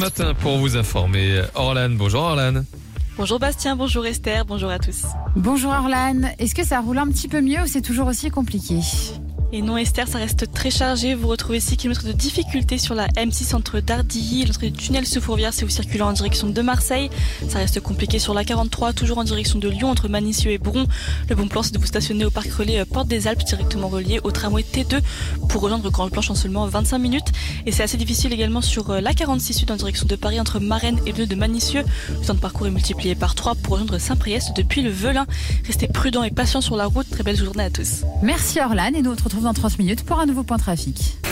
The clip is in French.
Matin pour vous informer. Orlan, bonjour Orlan. Bonjour Bastien, bonjour Esther, bonjour à tous. Bonjour Orlan, est-ce que ça roule un petit peu mieux ou c'est toujours aussi compliqué ? Et non Esther, ça reste très chargé. Vous retrouvez 6 km de difficulté sur la M6 entre Dardilly et l'entrée du tunnel sous Fourvière si vous circulez en direction de Marseille. Ça reste compliqué sur la 43, toujours en direction de Lyon entre Manicieux et Bron. Le bon plan c'est de vous stationner au parc relais Porte des Alpes directement relié au tramway T2 pour rejoindre Grande Planche en seulement 25 minutes. Et c'est assez difficile également sur la 46 Sud en direction de Paris entre Marennes et le nœud de Manicieux. Le temps de parcours est multiplié par 3 pour rejoindre Saint-Priest depuis le Velin. Restez prudents et patients sur la route. Très belle journée à tous. Merci Orlan et nous on se retrouve dans 30 minutes pour un nouveau point trafic.